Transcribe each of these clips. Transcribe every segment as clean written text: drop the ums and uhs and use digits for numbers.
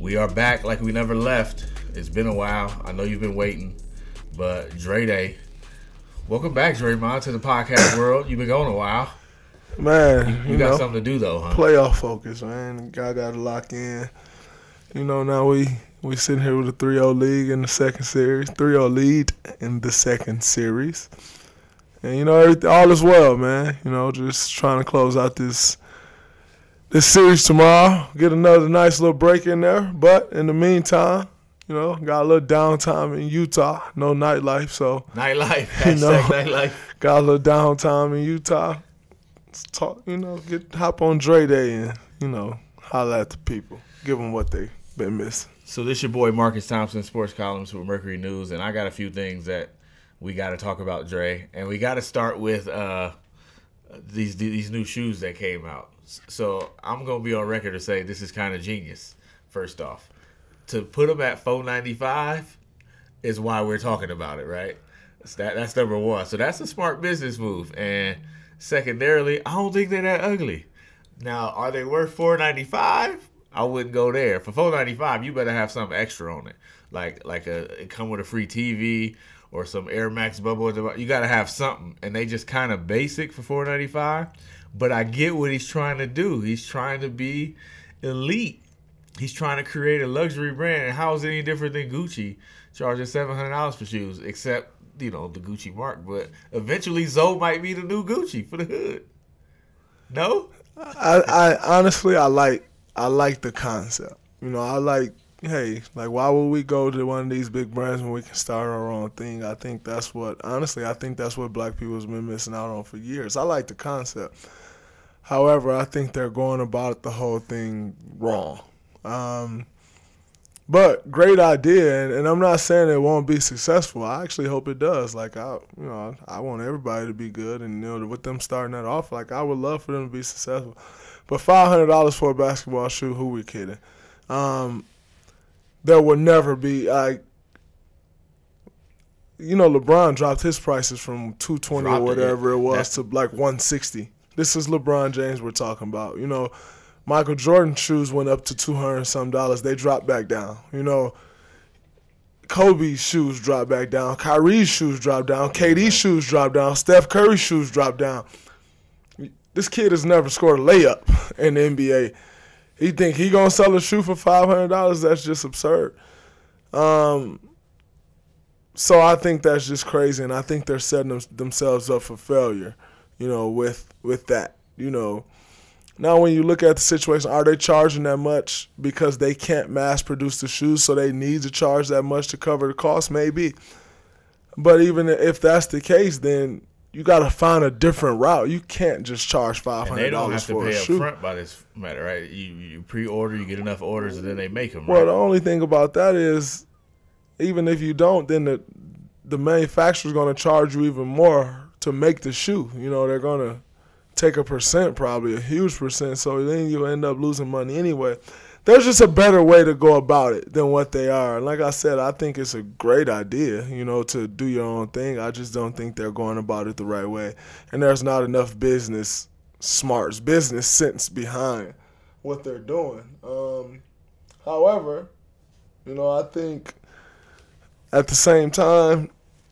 We are back like we never left. It's been a while. I know you've been waiting, but Dre Day. Welcome back, Draymond, to the podcast world. You've been going a while. Man, you got something to do though, huh? Playoff focus, man. Guy got to lock in. Now we sitting here with a 3-0 lead in the second series. 3-0 lead in the second series. And all is well, man. Just trying to close out this series tomorrow. Get another nice little break in there. But in the meantime, got a little downtime in Utah. No nightlife, so nightlife. Nightlife. Got a little downtime in Utah. Let's talk, hop on Dre Day and, holler at the people. Give them what they've been missing. So this your boy Marcus Thompson, sports columnist with Mercury News, and I got a few things that we got to talk about, Dre. And we got to start with these new shoes that came out. So I'm going to be on record to say this is kind of genius, first off. To put them at $4.95 is why we're talking about it, right? That's number one. So that's a smart business move. And secondarily, I don't think they're that ugly. Now, are they worth $4.95? I wouldn't go there. For $4.95, you better have something extra on it. Like it come with a free TV or some Air Max bubble. You got to have something. And they just kind of basic for $4.95. But I get what he's trying to do. He's trying to be elite. He's trying to create a luxury brand. And how is it any different than Gucci charging $700 for shoes, except, the Gucci mark? But eventually Zoe might be the new Gucci for the hood. No? I honestly, I like the concept. Why would we go to one of these big brands when we can start our own thing? I think that's what black people have been missing out on for years. I like the concept. However, I think they're going about the whole thing wrong. But great idea, and I'm not saying it won't be successful. I actually hope it does. I want everybody to be good, and with them starting that off, I would love for them to be successful. But $500 for a basketball shoe, who we kidding? There will never be LeBron dropped his prices from $220 or whatever it was to $160. This is LeBron James we're talking about. Michael Jordan shoes went up to $200 and some. They dropped back down. Kobe's shoes dropped back down. Kyrie's shoes dropped down. KD's shoes dropped down. Steph Curry's shoes dropped down. This kid has never scored a layup in the NBA. He think he gonna sell a shoe for $500? That's just absurd. So I think that's just crazy, and I think they're setting themselves up for failure. With that. Now, when you look at the situation, are they charging that much because they can't mass produce the shoes, so they need to charge that much to cover the cost? Maybe. But even if that's the case, then you got to find a different route. You can't just charge $500 for a shoe. And they don't have to pay up front by this matter, right? You pre-order, you get enough orders, and then they make them, right? Well, the only thing about that is, even if you don't, then the manufacturer's going to charge you even more to make the shoe. They're going to take a percent, probably a huge percent, so then you end up losing money anyway. There's just a better way to go about it than what they are. And like I said, I think it's a great idea, to do your own thing. I just don't think they're going about it the right way. And there's not enough business smarts, business sense behind what they're doing. However, I think at the same time,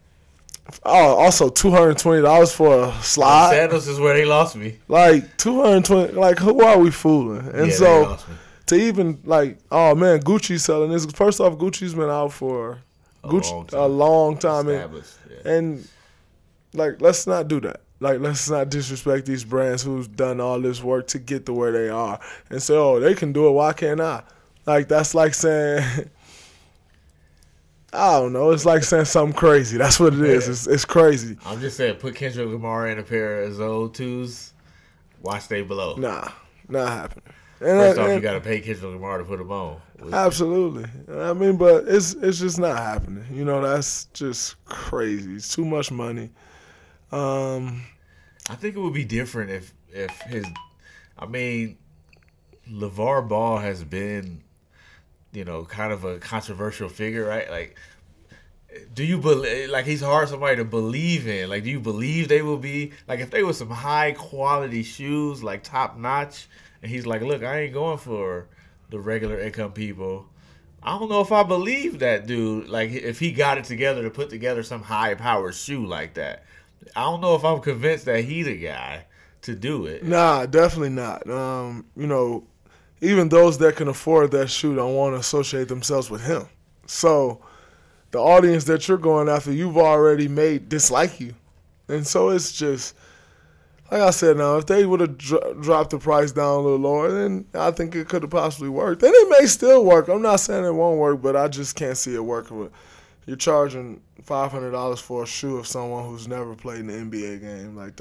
also $220 for a slide. Sandals is where they lost me. $220. Who are we fooling? And so they lost me. To even Gucci's selling this. First off, Gucci's been out for a long time. And let's not do that. Let's not disrespect these brands who's done all this work to get to where they are and say, they can do it, why can't I? That's like saying, I don't know. It's like saying something crazy. That's what it is. It's crazy. I'm just saying, put Kendrick Lamar in a pair of Zoe 2s. Watch they blow. Nah, not happening. First off, you got to pay Kendrick Lamar to put them on. Absolutely. But it's just not happening. That's just crazy. It's too much money. I think it would be different if his. LeVar Ball has been, kind of a controversial figure, right? Do you believe, he's hard somebody to believe in? Do you believe they will be, if they were some high quality shoes, top notch, and he's like, look, I ain't going for the regular income people. I don't know if I believe that dude. Like, if he got it together to put together some high-powered shoe like that, I don't know if I'm convinced that he the guy to do it. Nah, definitely not. Even those that can afford that shoe don't want to associate themselves with him. So the audience that you're going after, you've already made dislike you. And so it's just, like I said, now, if they would have dropped the price down a little lower, then I think it could have possibly worked. And it may still work. I'm not saying it won't work, but I just can't see it working. You're charging $500 for a shoe of someone who's never played an NBA game. Like,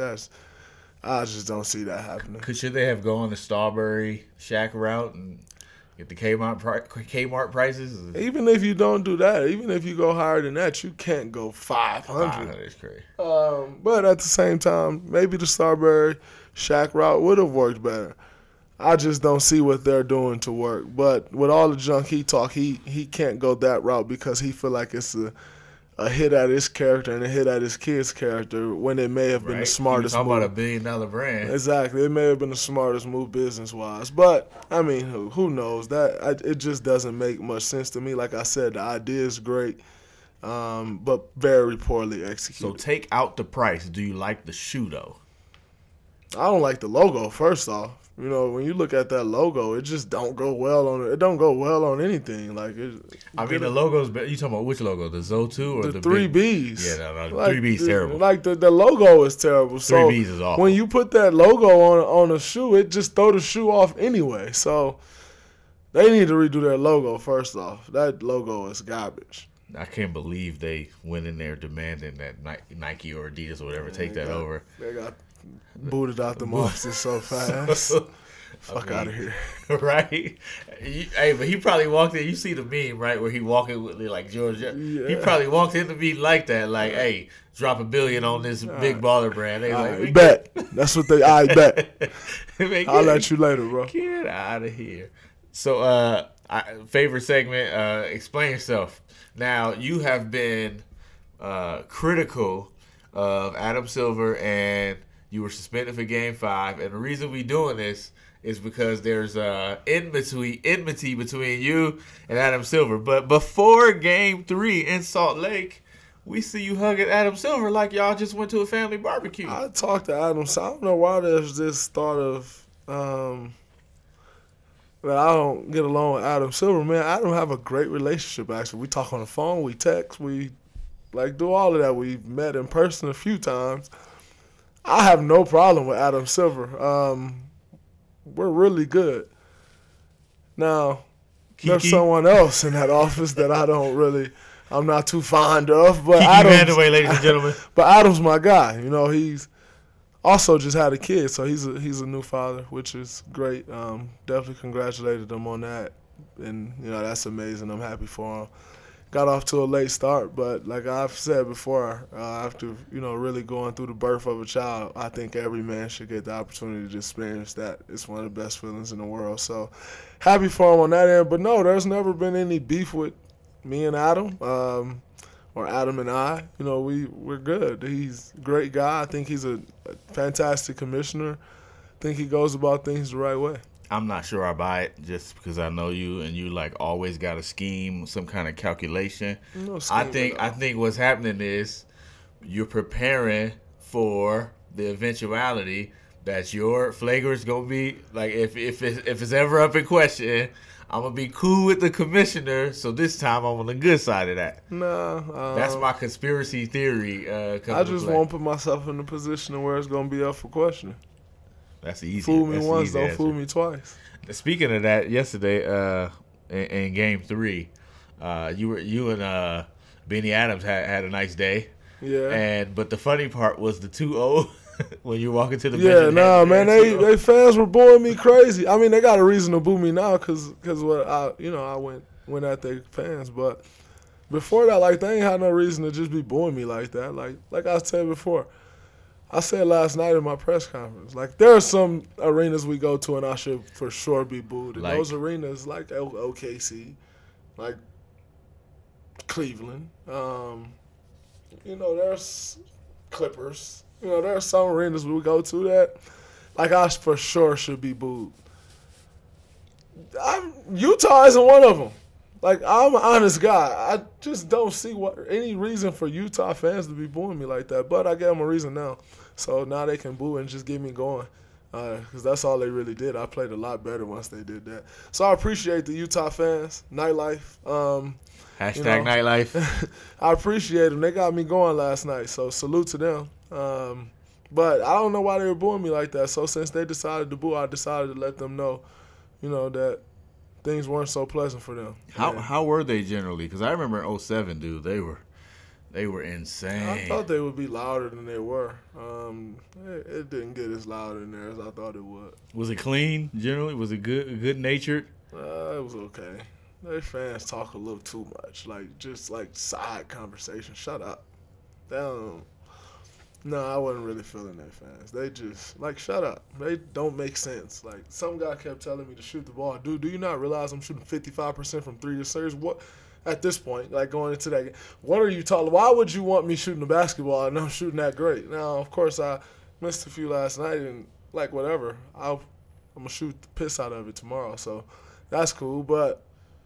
I just don't see that happening. Should they have gone the Starbury Shaq route and get the Kmart prices? Even if you don't do that, even if you go higher than that, you can't go 500. 500 is crazy. But at the same time, maybe the Starbury Shaq route would have worked better. I just don't see what they're doing to work. But with all the junk he talk, he can't go that route because he feel like it's a hit at his character and a hit at his kid's character when it may have been the smartest move. Talking about $1 billion brand. Exactly. It may have been the smartest move business-wise. But, I mean, who knows? It just doesn't make much sense to me. Like I said, the idea is great, but very poorly executed. So take out the price. Do you like the shoe, though? I don't like the logo, first off. You know, when you look at that logo, it just don't go well on it. It don't go well on anything. Like, the logo's better. You talking about which logo? The ZO2 or the 3Bs? Yeah, no, 3B's terrible. Like the logo is terrible. So 3Bs is awful. When you put that logo on a shoe, it just throw the shoe off anyway. So they need to redo their logo first off. That logo is garbage. I can't believe they went in there demanding that Nike or Adidas or whatever take that over. They got booted out the offices so fast. Fuck out of here. Right? But he probably walked in. You see the meme, right, where he walking with like George. Yeah. He probably walked in the meeting like that, like, hey, drop $1 billion on this big baller brand. They like, bet. That's what I bet. I'll let you later, bro. Get out of here. So, favorite segment, explain yourself. Now, you have been critical of Adam Silver, and you were suspended for Game 5. And the reason we doing this is because there's enmity between you and Adam Silver. But before Game 3 in Salt Lake, we see you hugging Adam Silver like y'all just went to a family barbecue. I talked to Adam, so I don't know why there's this thought of that I don't get along with Adam Silver. Man, I don't have a great relationship, actually. We talk on the phone, we text, we do all of that. We've met in person a few times. I have no problem with Adam Silver. We're really good. Now, Kiki? There's someone else in that office that I'm not too fond of. But Kiki Vandeweghe, ladies and gentlemen. But Adam's my guy. You know, he's also just had a kid, so he's a new father, which is great. Definitely congratulated him on that. And, you know, that's amazing. I'm happy for him. Got off to a late start, but like I've said before, after, you know, really going through the birth of a child, I think every man should get the opportunity to experience that. It's one of the best feelings in the world. So happy for him on that end. But no, there's never been any beef with me and Adam, or Adam and I. You know, we're good. He's a great guy. I think he's a fantastic commissioner. I think he goes about things the right way. I'm not sure I buy it just because I know you and you like always got a scheme, some kind of calculation. No scheme I think what's happening is you're preparing for the eventuality that your flagrant is gonna be like if it's ever up in question, I'm gonna be cool with the commissioner. So this time I'm on the good side of that. Nah, that's my conspiracy theory. I just won't put myself in a position where it's gonna be up for questioning. That's easy. Fool me once, don't fool me twice. Speaking of that, yesterday in Game 3, you and Benny Adams had a nice day. Yeah. But the funny part was the 2-0 when you walk into the bench. Yeah, nah, man, they fans were booing me crazy. I mean, they got a reason to boo me now because I went at their fans, but before that, like, they ain't had no reason to just be booing me like that. Like I said before. I said last night in my press conference, like, there are some arenas we go to and I should for sure be booed. And those arenas, like OKC, like Cleveland, you know, there's Clippers. You know, there are some arenas we go to that, like, I for sure should be booed. Utah isn't one of them. Like, I'm an honest guy. I just don't see any reason for Utah fans to be booing me like that. But I gave them a reason now. So now they can boo and just get me going. Because that's all they really did. I played a lot better once they did that. So I appreciate the Utah fans, nightlife. Hashtag nightlife. I appreciate them. They got me going last night. So salute to them. But I don't know why they were booing me like that. So since they decided to boo, I decided to let them know, that things weren't so pleasant for them. How were they generally? Because I remember in 07, dude, they were insane. I thought they would be louder than they were. It didn't get as loud in there as I thought it would. Was it clean generally? Was it good natured? It was okay. Their fans talk a little too much, just side conversation. Shut up. No, I wasn't really feeling their fans. They just, shut up. They don't make sense. Some guy kept telling me to shoot the ball. Dude, do you not realize I'm shooting 55% from 3 this series? What, at this point, going into that game, what are you talking? Why would you want me shooting the basketball and I'm shooting that great? Now, of course, I missed a few last night and, whatever. I'm going to shoot the piss out of it tomorrow. So that's cool. But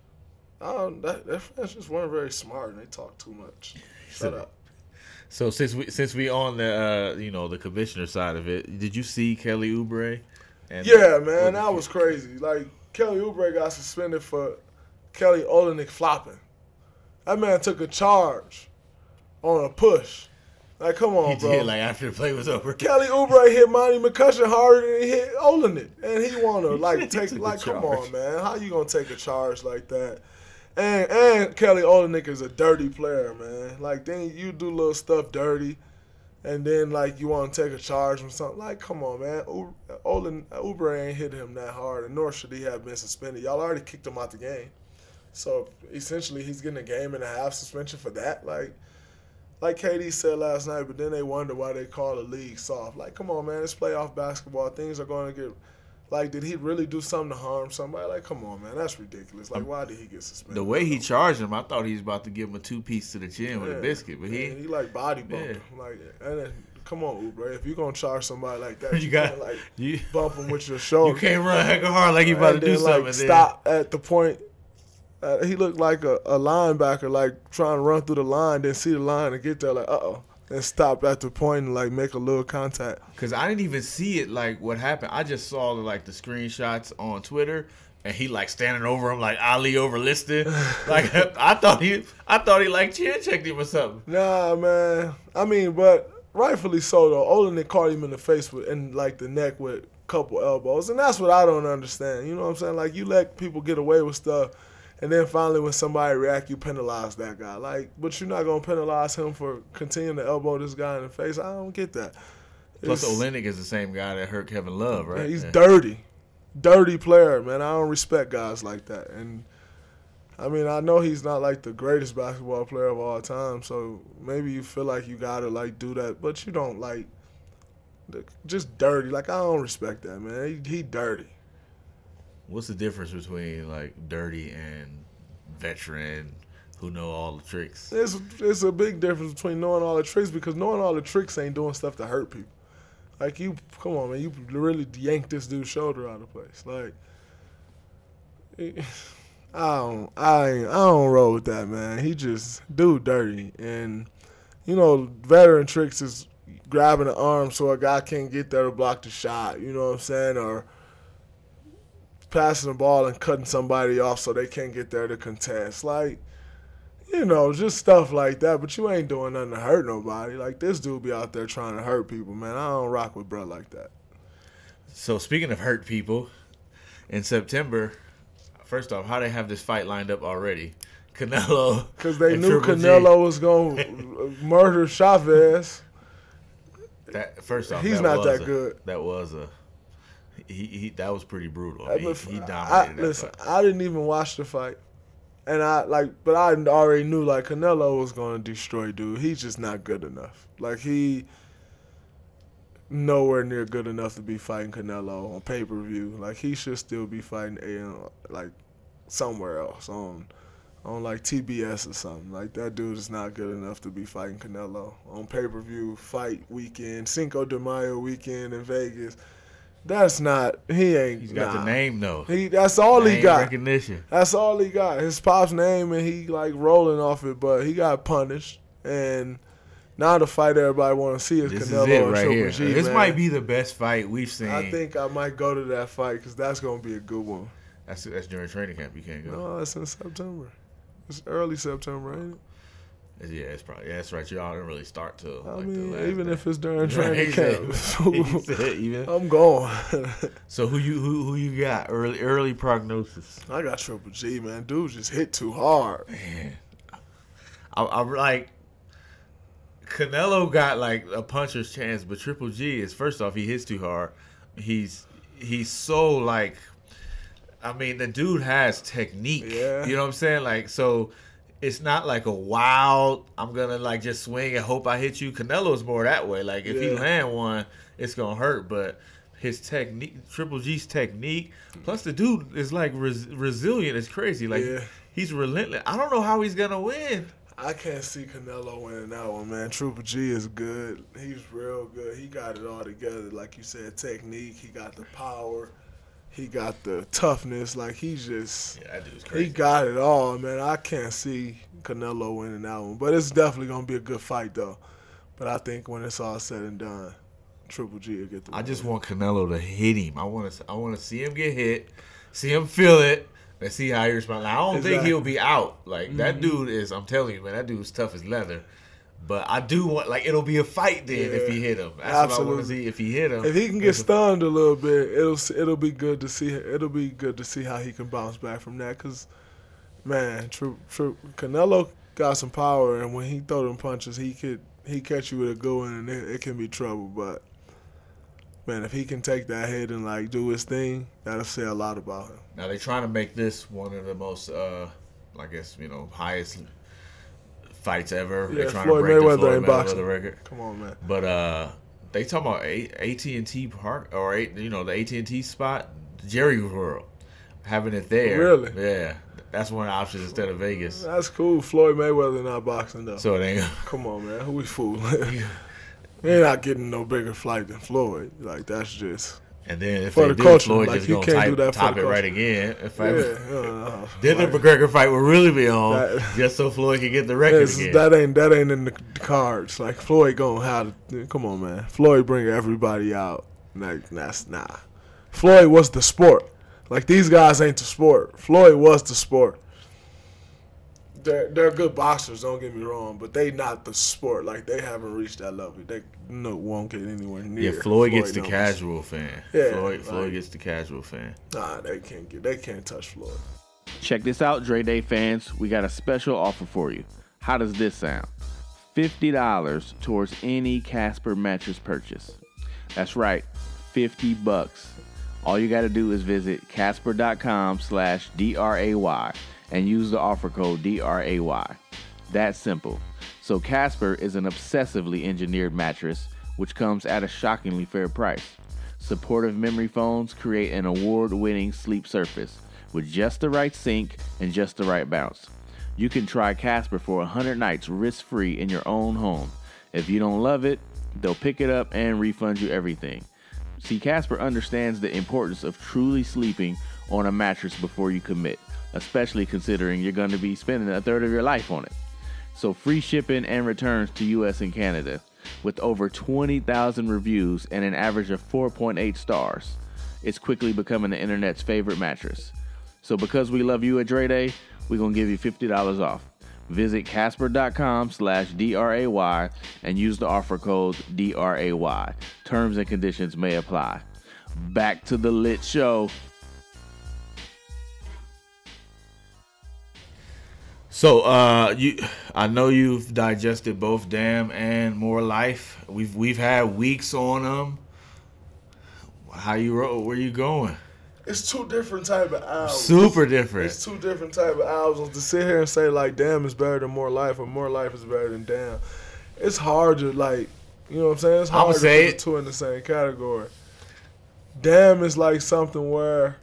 their fans just weren't very smart and they talk too much. Shut up. So since we on the the commissioner side of it, did you see Kelly Oubre? Yeah, man, that was crazy. Kelly Oubre got suspended for Kelly Olynyk flopping. That man took a charge on a push. Come on, bro. He did, after the play was over. Kelly Oubre hit Monty McCutcheon harder than he hit Olynyk, and he want to take come on, man. How you gonna take a charge like that? And Kelly Olynyk is a dirty player, man. Then you do little stuff dirty, and then, you want to take a charge from something. Come on, man. Oubre ain't hit him that hard, and nor should he have been suspended. Y'all already kicked him out the game. So, essentially, he's getting a game and a half suspension for that. Like KD said last night, but then they wonder why they call the league soft. Come on, man. It's playoff basketball. Things are going to get... did he really do something to harm somebody? Come on, man. That's ridiculous. Why did he get suspended? The way he charged him, I thought he was about to give him a 2-piece to the chin with a biscuit. But he body bumped him. And then, come on, Oubre. If you're going to charge somebody like that, you can't, bump him with your shoulder. You can't run heck hard like you about to do something. Stop at the point. He looked like a linebacker, trying to run through the line, then see the line and get there, uh-oh. And stop at the point and make a little contact. Cause I didn't even see it what happened. I just saw the screenshots on Twitter, and he standing over him Ali over listed. I thought he chin checked him or something. Nah, man. I mean, but rightfully so though. Olynyk caught him in the face and the neck with a couple elbows, and that's what I don't understand. You know what I'm saying? You let people get away with stuff. And then finally, when somebody react, you penalize that guy. But you're not going to penalize him for continuing to elbow this guy in the face. I don't get that. Plus, Olynyk is the same guy that hurt Kevin Love, right? Yeah, he's dirty. Dirty player, man. I don't respect guys like that. And, I mean, I know he's not, the greatest basketball player of all time, so maybe you feel like you got to, do that. But you don't, just dirty. I don't respect that, man. He dirty. What's the difference between dirty and veteran who know all the tricks? It's a big difference between knowing all the tricks, because knowing all the tricks ain't doing stuff to hurt people. Come on, man, you really yanked this dude's shoulder out of place. I don't roll with that, man. He just dirty, and veteran tricks is grabbing the arm so a guy can't get there to block the shot. You know what I'm saying? Or passing the ball and cutting somebody off so they can't get there to contest. Just stuff like that. But you ain't doing nothing to hurt nobody. This dude be out there trying to hurt people, man. I don't rock with bro like that. So, speaking of hurt people, in September, first off, how they have this fight lined up already? Canelo. Because they knew Canelo was going to murder Chavez. First off, he's not that good. That was a... that was pretty brutal. He dominated. Listen, I didn't even watch the fight, and but I already knew Canelo was going to destroy dude. He's just not good enough. He nowhere near good enough to be fighting Canelo on pay-per-view. He should still be fighting somewhere else on TBS or something. That dude is not good enough to be fighting Canelo on pay-per-view fight weekend, Cinco de Mayo weekend in Vegas. That's not. He ain't. He's got the name though. That's all name he got. Recognition. That's all he got. His pop's name, and he like rolling off it, but he got punished. And now the fight everybody want to see is This Canelo is it and right Triple here. G. This man. might be the best fight we've seen. I think I might go to that fight because that's gonna be a good one. That's during training camp. You can't go. No, it's in September. It's early September, ain't it? Yeah, it's probably that's right. Y'all didn't really start till. I like mean, the last even day. if it's during He training said- camp, he said even. I'm going. So who you got? Early prognosis. I got Triple G, man. Dude just hit too hard. Man, I'm like Canelo got like a puncher's chance, but Triple G is first off he hits too hard. He's so like, I mean the dude has technique. Yeah. You know what I'm saying? Like so. It's not like a wild, I'm going to like just swing and hope I hit you. Canelo's more that way. Like if he Yeah. land one, it's going to hurt. But his technique, Triple G's technique, plus the dude is like resilient. It's crazy. Like Yeah. he's relentless. I don't know how he's going to win. I can't see Canelo winning that one, man. Triple G is good. He's real good. He got it all together. Like you said, technique. He got the power. He got the toughness. Like, he just... Yeah, that dude's He crazy. got it all, man. I can't see Canelo winning that one. But it's definitely going to be a good fight, though. But I think when it's all said and done, Triple G will get the win. I just want Canelo to hit him. I want to see him get hit, see him feel it, and see how he responds. Now, I don't think Exactly. he'll be out. Like that dude is. I'm telling you, man, that dude's tough as leather. But I do want like it'll be a fight then if he hit him. That's what I want to see if he hit him. If he can get stunned a little bit, it'll be good to see. It'll be good to see how he can bounce back from that. Cause man, Canelo got some power, and when he throw them punches, he catch you with a good one, and it can be trouble. But man, if he can take that hit and like do his thing, that'll say a lot about him. Now they're trying to make this one of the most, I guess highest fights ever. Yeah, They're trying Floyd to break Mayweather the Floyd ain't Mayweather boxing. record. Come on, man. But they talking about AT&T Park or the AT&T spot, Jerry World, having it there. Really? Yeah, that's one of the options instead of Vegas. That's cool. Floyd Mayweather not boxing though. So it ain't. Come on, man. Who we fooling? They're not getting no bigger flight than Floyd. Like, that's just... And then if For they the do, culture, Floyd like, just you gonna can't do that for top the it right culture. again. Yeah, Then the McGregor fight will really be on, That- just so Floyd can get the record again. that ain't in the cards. Like, Floyd gonna have to... Come on, man. Floyd bring everybody out. Like, that's nah. Floyd was the sport. Like, these guys ain't the sport. Floyd was the sport. They're good boxers, don't get me wrong, but they not the sport. Like, they haven't reached that level. They won't get anywhere near. Yeah, Floyd gets the numbers. casual fan. Yeah, Floyd like- gets the casual fan. Nah, they can't touch Floyd. Check this out, Dre Day fans. We got a special offer for you. How does this sound? $50 towards any Casper mattress purchase. That's right, $50. All you got to do is visit casper.com/DRAY and use the offer code DRAY. That's simple. So Casper is an obsessively engineered mattress which comes at a shockingly fair price. Supportive memory foams create an award-winning sleep surface with just the right sink and just the right bounce. You can try Casper for 100 nights risk-free in your own home. If you don't love it, they'll pick it up and refund you everything. See, Casper understands the importance of truly sleeping on a mattress before you commit, especially considering you're going to be spending a third of your life on it. So free shipping and returns to US and Canada with over 20,000 reviews and an average of 4.8 stars. It's quickly becoming the internet's favorite mattress. So because we love you at Dre Day, we're going to give you $50 off. Visit casper.com/DRAY and use the offer code DRAY. Terms and conditions may apply. Back to the lit show. So, I know you've digested both Damn and More Life. We've had weeks on them. How you roll? Where you going? It's two different type of albums. Super different. It's two different type of albums. To sit here and say like Damn is better than More Life or More Life is better than Damn, it's hard to like, you know what I'm saying? It's I'ma hard to say put it. the two in the same category. Damn is like something where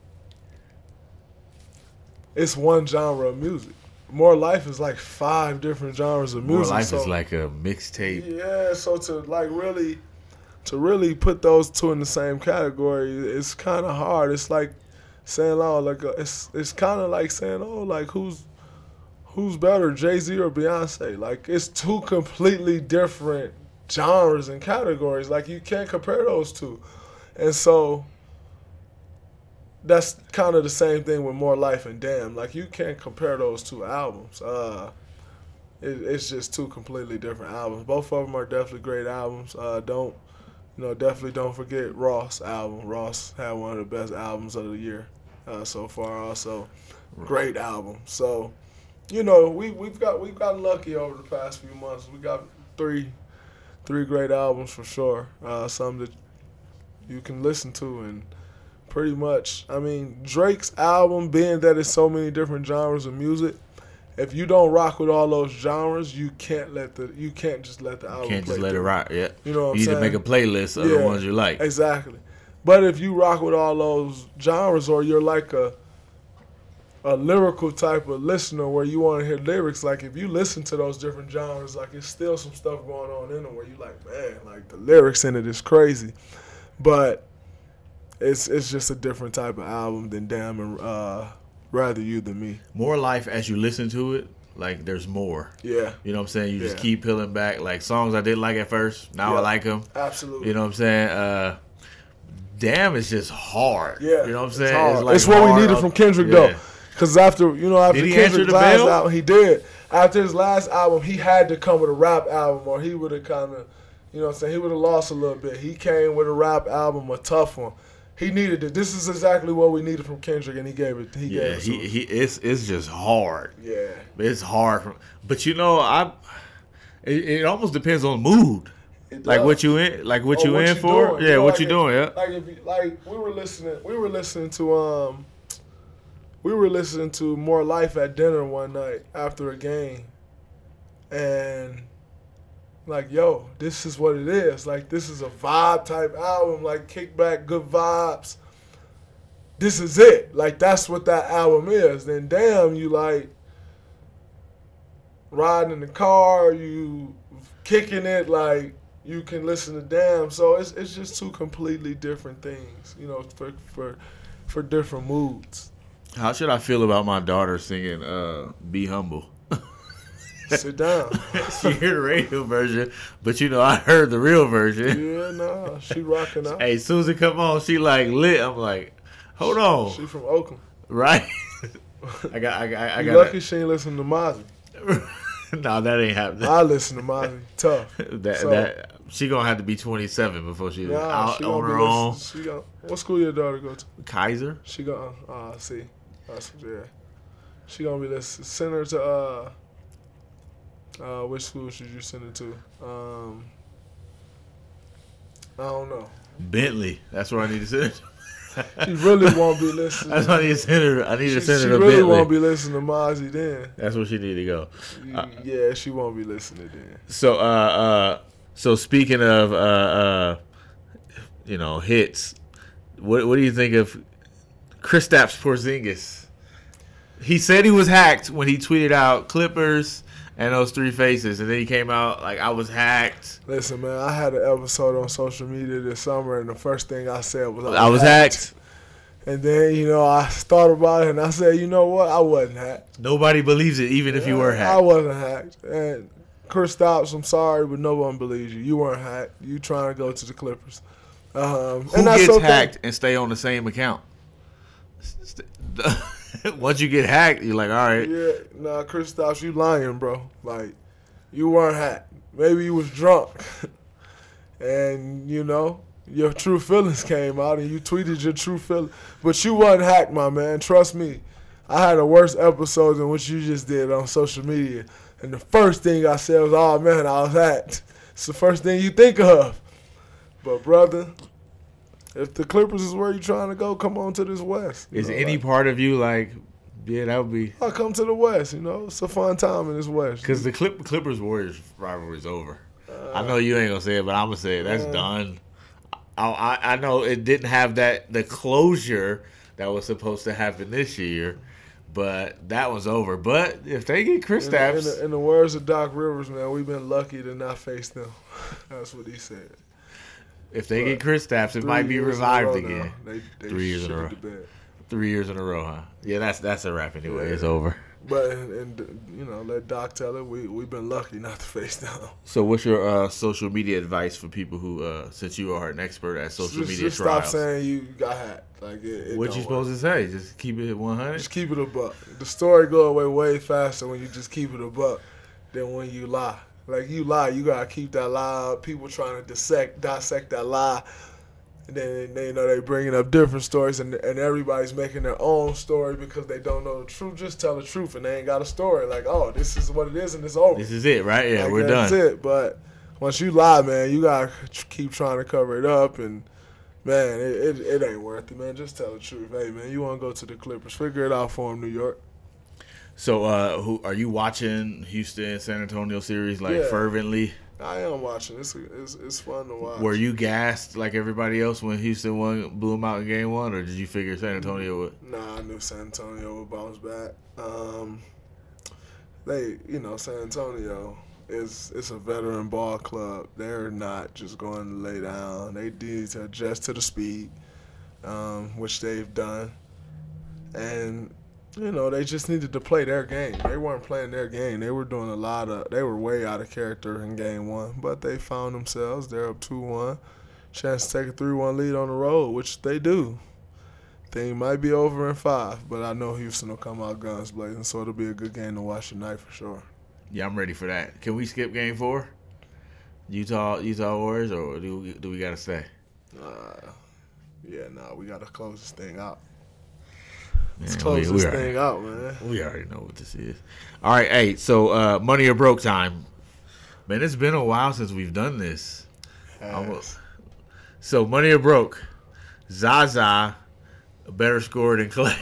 it's one genre of music. More Life is like 5 different genres of music. More Life so, is like a mixtape. yeah, so to like really to really put those two in the same category, it's kind of hard. It's like saying, oh, it's kind of like saying, oh, like who's better, Jay-Z or Beyonce? Like, it's two completely different genres and categories. Like, you can't compare those two. And so that's kind of the same thing with More Life and Damn. Like, you can't compare those two albums. It's just two completely different albums. Both of them are definitely great albums. Definitely don't forget Ross' album. Ross had one of the best albums of the year so far. Also, great album. So, we've got lucky over the past few months. We got three great albums for sure. Some that you can listen to, and pretty much, I mean, Drake's album, being that it's so many different genres of music, if you don't rock with all those genres, you can't just let the album You can't play just let it through. rock, yeah. You know what I'm You need saying? to make a playlist of the ones you like. Exactly. But if you rock with all those genres, or you're like a lyrical type of listener where you want to hear lyrics, like if you listen to those different genres, like it's still some stuff going on in them where you like, man, like the lyrics in it is crazy. But it's just a different type of album than Damn and Rather You Than Me. More Life, as you listen to it, like there's more. Yeah. You know what I'm saying? You just Yeah. keep peeling back. Like songs I didn't like at first, now I like them. Absolutely. You know what I'm saying? Damn, it's just hard. Yeah. You know what I'm it's saying? hard. like It's what we hard needed up- from Kendrick, yeah. though. Because after Did he answer Kendrick's the last bell? album, he did. After his last album, he had to come with a rap album, or he would have kind of, you know what I'm saying, he would have lost a little bit. He came with a rap album, a tough one. He needed it. This is exactly what we needed from Kendrick, and he gave it. He gave Yeah, it to us. it's just hard. Yeah. It's hard. But it almost depends on mood. It Like does. what you in, like what you Or in for? doing. Yeah, what like you doing? Yeah. Like if you, like we were listening to More Life at dinner one night after a game, and like, yo, this is what it is. Like, this is a vibe type album. Like, kick back, good vibes. This is it. Like, that's what that album is. Then Damn, you like riding in the car, you kicking it, like you can listen to Damn. So it's just two completely different things, for different moods. How should I feel about my daughter singing "Be Humble"? Sit down. She heard the radio version, but I heard the real version. Yeah, nah, she rocking out. Hey, as soon as it come on, she like lit. I'm like, hold on, She from Oakland. right? I You got. lucky she ain't listen to Mozzie. No, that ain't happening. I listen to Mozzie. Tough. That she gonna have to be 27 before she's Nah, out she on gonna her be own. listening. What school your daughter go to? Kaiser. She gonna see. That's yeah. She gonna be listening. Send her to which school should you send her to? I don't know. Bentley. That's where I need to send her. She really won't be listening. That's what I need to send her. I need to send She her to really Bentley. won't be listening to Mozzie then. That's where she need to go. Yeah, she won't be listening then. So speaking of hits, what do you think of Kristaps Porzingis? He said he was hacked when he tweeted out Clippers and those three faces, and then he came out like, I was hacked. Listen, man, I had an episode on social media this summer, and the first thing I said was I was hacked. And then, I thought about it, and I said, you know what? I wasn't hacked. Nobody believes it, even if you were I hacked. wasn't hacked. And Kristaps, I'm sorry, but no one believes you. You weren't hacked. You trying to go to the Clippers. Who and that's gets okay. hacked and stay on the same account? Once you get hacked, you're like, all right. Yeah, nah, Kristaps, you lying, bro. Like, you weren't hacked. Maybe you was drunk. And, your true feelings came out and you tweeted your true feelings. But you wasn't hacked, my man. Trust me. I had a worse episode than what you just did on social media. And the first thing I said was, oh, man, I was hacked. It's the first thing you think of. But, brother, if the Clippers is where you're trying to go, come on to this West. Is any part of you like, yeah, that would be... I'll come to the West, It's a fun time in this West. Because the Clippers-Warriors rivalry is over. I know you ain't going to say it, but I'm going to say it. That's done. I know it didn't have the closure that was supposed to happen this year, but that was over. But if they get Kristaps... In the words of Doc Rivers, man, we've been lucky to not face them. That's what he said. If they get Kristaps, it might be revived again. They 3 years in a row. 3 years in a row, huh? Yeah, that's a wrap anyway. Yeah. It's over. But and let Doc tell it. We've been lucky not to face down. So, what's your social media advice for people who, since you are an expert at social media just trials? Stop saying you got hacked. Like what you supposed to say? Just keep it 100. Just keep it a buck. The story go away way faster when you just keep it a buck than when you lie. Like you lie, you gotta keep that lie up. People trying to dissect that lie. And then they bringing up different stories, and everybody's making their own story because they don't know the truth. Just tell the truth, and they ain't got a story. Like, oh, this is what it is, and it's over. This is it, right? Yeah, we're done. That's it. But once you lie, man, you gotta keep trying to cover it up, and man, it ain't worth it, man. Just tell the truth. Hey, man, you want to go to the Clippers? Figure it out for them, New York. So, who are you watching Houston San Antonio series fervently? I am watching. It's fun to watch. Were you gassed like everybody else when Houston blew them out in game 1, or did you figure San Antonio would? Nah, I knew San Antonio would bounce back. San Antonio it's a veteran ball club. They're not just going to lay down. They need to adjust to the speed, which they've done, and. They just needed to play their game. They weren't playing their game. They were doing they were way out of character in game 1. But they found themselves. They're up 2-1. Chance to take a 3-1 lead on the road, which they do. Thing might be over in 5, but I know Houston will come out guns blazing, so it'll be a good game to watch tonight for sure. Yeah, I'm ready for that. Can we skip game 4? Utah Warriors, or do we got to stay? We got to close this thing out. Let's close this thing out, man. We already know what this is. All right, hey, so Money or Broke time. Man, it's been a while since we've done this. So, Money or Broke. Zaza, a better scorer than Clay.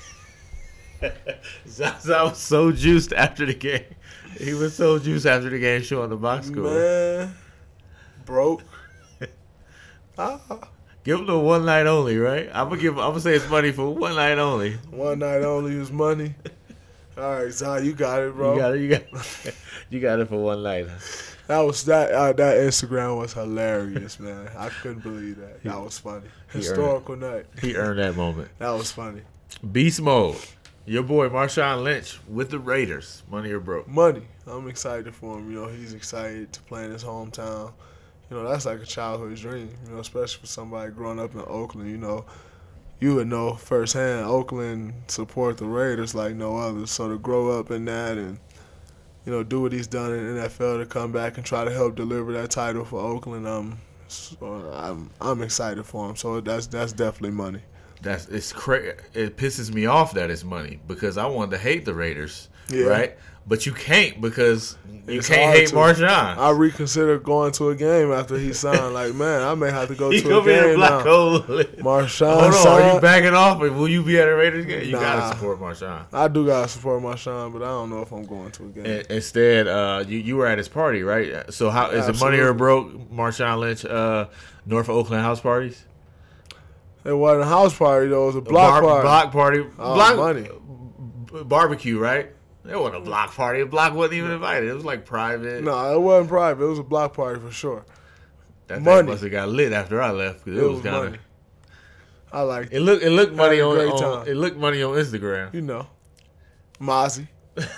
Zaza was so juiced after the game. He was so juiced after the game showing the box score. Man, broke. Give him the one night only, right? I'm gonna say it's money for one night only. One night only is money. All right, Zai, you got it, bro. You got it for one night. That Instagram was hilarious, man. I couldn't believe that. That was funny. Historical night. He earned that moment. That was funny. Beast mode. Your boy Marshawn Lynch with the Raiders. Money or Broke? Money. I'm excited for him. He's excited to play in his hometown. That's like a childhood dream, especially for somebody growing up in Oakland. You would know firsthand Oakland support the Raiders like no other. So to grow up in that and, do what he's done in the NFL to come back and try to help deliver that title for Oakland, I'm excited for him. So that's definitely money. It's crazy. It pisses me off that it's money because I wanted to hate the Raiders, right? But you can't because you can't hate Marshawn. I reconsider going to a game after he signed. Like, man, I may have to go to a game now. Marshawn. Hold on, are you backing off? Will you be at a Raiders game? You gotta support Marshawn. I do gotta support Marshawn, but I don't know if I'm going to a game. Instead, you were at his party, right? So how is it money or broke? Marshawn Lynch, North Oakland house parties. It wasn't a house party though. It was a block party. Block party. Money. Barbecue, right? It wasn't a block party. The block wasn't even invited. It was like private. No, it wasn't private. It was a block party for sure. That thing must have got lit after I left because it was kind of. I liked it. It looked money on it looked money on Instagram. Mozzie.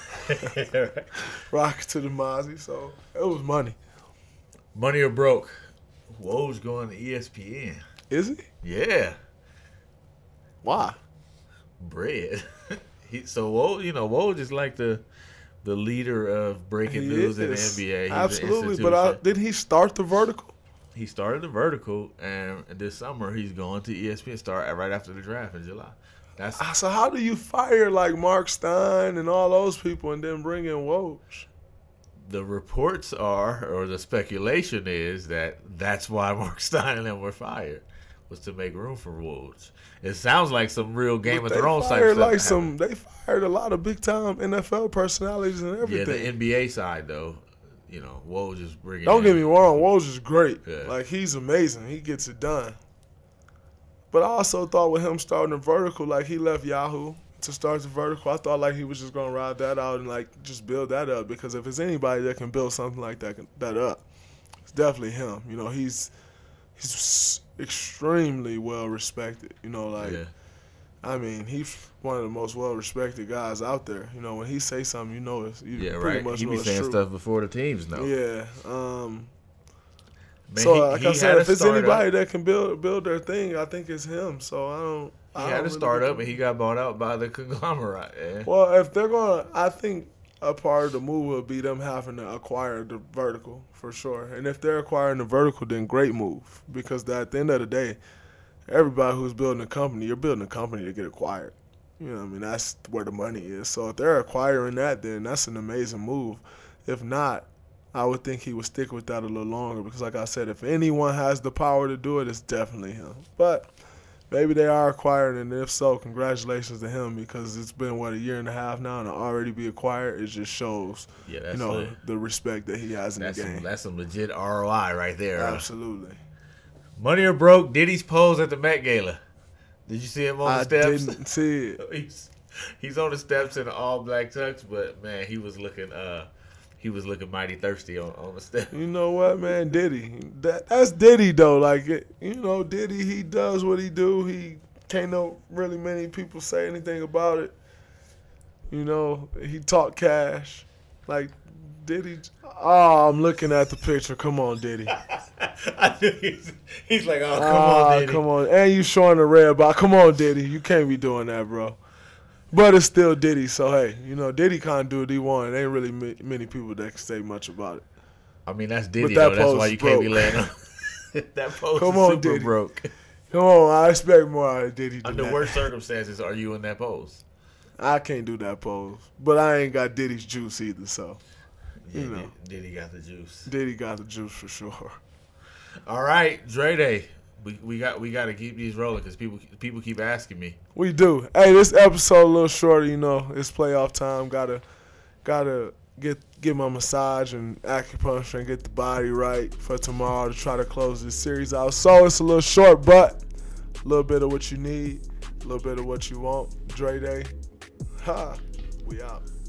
Rock to the Mozzie. So it was money. Money or Broke. Woj going to ESPN. Is he? Yeah. Why? Bread. So Woj is like the leader of breaking news in the NBA. He's absolutely, but didn't he start the Vertical? He started the Vertical, and this summer he's going to ESPN. Start right after the draft in July. So how do you fire like Mark Stein and all those people and then bring in Woj? The reports are, or the speculation is that's why Mark Stein and them were fired, was to make room for Woj. It sounds like some real Game of Thrones type stuff. They fired a lot of big time NFL personalities and everything. Yeah, the NBA side though, Woj is bringing. Don't get me wrong, Woj is great. Yeah. Like he's amazing. He gets it done. But I also thought with him starting the Vertical, like he left Yahoo to start the Vertical. I thought like he was just gonna ride that out and like just build that up because if it's anybody that can build something like that up, it's definitely him. he's extremely well respected. You know, like Yeah. I mean, he's one of the most well respected guys out there. You know, when he say something, you know it's Yeah, pretty right. much He know be it's saying true. stuff before the teams know. Yeah. Man, So he like I had said, a if it's startup. anybody that can build their thing, I think it's him. So I don't. He I had don't a really startup get and he got bought out by the conglomerate. Yeah. Well, if they're going to, I think a part of the move will be them having to acquire the vertical for sure. And if they're acquiring the vertical, then great move. Because at the end of the day, everybody who's building a company, you're building a company to get acquired. You know what I mean? That's where the money is. So if they're acquiring that, then that's an amazing move. If not, I would think he would stick with that a little longer. Because like I said, if anyone has the power to do it, it's definitely him. But maybe they are acquired, and if so, congratulations to him because it's been, a year and a half now, and to already be acquired, it just shows, Yeah, that's the respect that he has in the game. that's some legit ROI right there. Absolutely. Money or broke, Diddy's pose at the Met Gala. Did you see him on the I steps? didn't see it. He's on the steps in an all black tux, but man, he was looking mighty thirsty on the steps. You know what, man? Diddy. That's Diddy, though. Like, Diddy, he does what he do. He can't really many people say anything about it. You know, he talk cash. Like, Diddy. Oh, I'm looking at the picture. Come on, Diddy. I knew he's like, oh, come on, Diddy. Come on. And you showing the red box. Come on, Diddy. You can't be doing that, bro. But it's still Diddy, so hey, Diddy kind of do what he want. There ain't really many people that can say much about it. I mean, that's Diddy, But that though. That's pose why you can't be broke. laying on. That pose Come is on, super Diddy. broke. Come on, I expect more out of Diddy than Under that. worst circumstances, are you in that pose? I can't do that pose. But I ain't got Diddy's juice either, so. Yeah, You know. Diddy got the juice. Diddy got the juice for sure. All right, Dre Day. We got to keep these rolling because people keep asking me. We do. Hey, this episode a little shorter, It's playoff time. Gotta get my massage and acupuncture and get the body right for tomorrow to try to close this series out. So it's a little short, but a little bit of what you need, a little bit of what you want. Dre Day. Ha. We out.